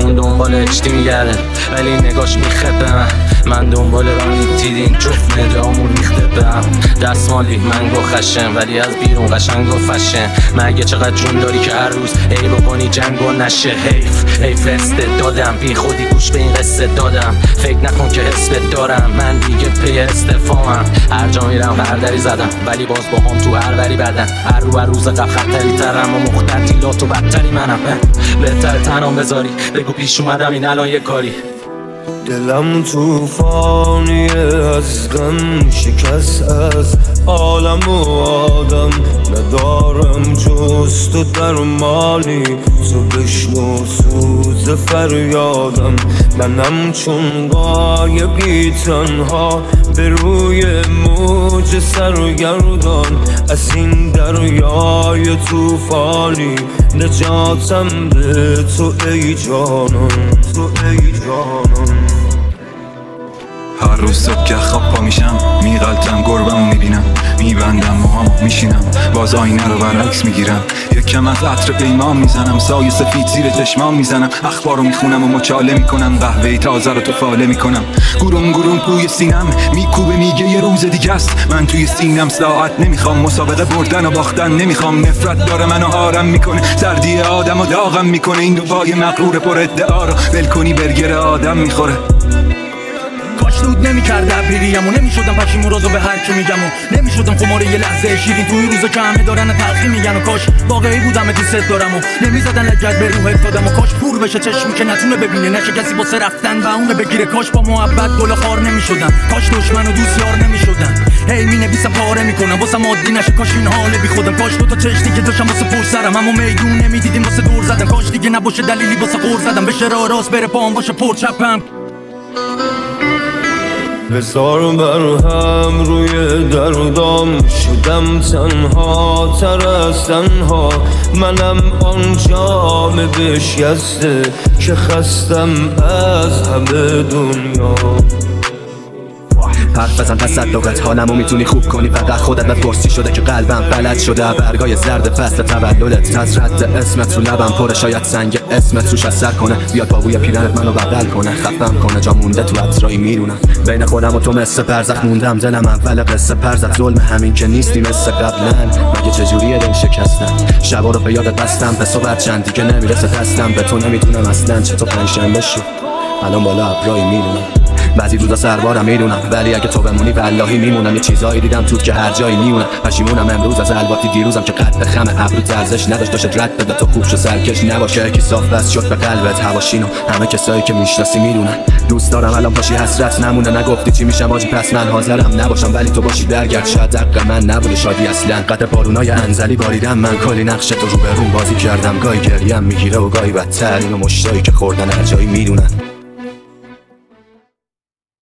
اون دنبال اچتی میگرده ولی نگاش میخبه من دنبال رانی دیدین جفت ندامون ریخته بهم دستمالی منگو خشن ولی از بیرون قشنگ و فشن مگه چقدر جون داری که هر روز ای بکنی جنگ و نشه حیف دادم بی خودی گوش به این قصه دادم فکر نکن که حسبت دارم من دیگه پی استفامم هر جا میرم بردری زدم ولی باز با هم تو هر بری بدن هر روز قبل خطری ترم و مختلطیلات و بدتری منم بهتر تنام بذاری بگو پیش اومدم این الان یه کاری دلم توفانیه از غم شکست از عالم و آدم ندارم جز تو درمانی تو بشنو سوز فریادم منم چون غایبی تنها به روی موج سرگردان از این دریای توفانی نجاتم به تو ای جانان تو ای جانان هر روز صبح که خواب پا میشم میغلطم گربمو میبینم میبندم موهامو میشینم باز آینه رو برعکس میگیرم یکم از عطر پیمان میزنم سایه سفید زیر چشمام میزنم اخبارو میخونم و مچاله میکنم قهوه تازه رو تو فاله میکنم گروم توی سینم میکوبه میگه یه روز دیگه است من توی سینم ساعت نمیخوام مسابقه بردن و باختن نمیخوام نفرت داره منو هارم میکنه سردی آدم و داغم میکنه این دو پای مغرور پر ادعا رو ول کنی برگر آدم میخوره کاش دود نمی‌کرد ابریریمو نمی‌شدم پشیمون رازو به هر کی میگم و نمی‌شدم خمار یه لحظه شیرین توی روزا که همه دارن تلخی میگن و کاش واقعی بودم دوست دارم و نمی‌زدن لگد به روح افتادم و کاش پور بشه چشمی که نتونه ببینه نشه کسی واسه رفتن و اون بگیره کاش با محبت گل خار نمی‌شدن کاش دشمن و دوست یار نمی‌شدن هی می‌نویسم پاره می‌کنم واسه عادی نشه کاش این حال بی خودم کاش دو تا چشمی که داشتم واسه پر سرم اما میدون نمی‌دیدیم واسه دور زدن کاش دیگه نباشه دلیلی واسه قور زدن بشه راه راست بره پام باشه پر چپم بذار مرهم روی دردام شدم تنها تر از تنها منم آن جام بشکسته که خستم از همه دنیا حرف بزن تصدقت حالمو میتونی خوب کنی فقط خودت بپرسی شده که قلبم فلج شده برگای زرد فصل تولدت از رد اسمت رو لبم پره شاید سنگ اسمت روش اثر کنه بیاد با بوی پیرنت منو بغل کنه خفم کنه جا مونده تو عطرایی میرونم بین خودم و تو مثل برزخ موندم دلم اول قصه پرزد ظلم همین که نیستی مثل قبلا مگه چجوریه دل شکستن شبا رو به یادت بستم به صبح چند دیگه نمیرسه دستم به تو نمیدونم اصلا چطور پنجشنبه شد الان بالا ابرایی میرونم بعضی روزا سربارم میدونم ولی اگه تو بمونی والهی میمونم یه چیزایی دیدم تو که هر جایی میمونم پشیمونم امروز از الباتی دیروزم که قد خم ابرو ارزش نداشت داشت رد بده تو خوب شو سرکش نباشه کی صاف بس شد به قلبت هواشینو همه کسایی که میشناسی میدونن دوست دارم الان پاشی حسرت نمونه نگفتی چی میشم آجی پس من حاضرم نباشم ولی تو باشی درگرد شاید حق من نبوده شادی اصلا قطع بارونای انزلی باریدم من کلی نقش تو رو به روم بازی کردم گاهی گریم میگیره و گاهی بدتر اینو مشتایی که خوردن هر جایی میدونن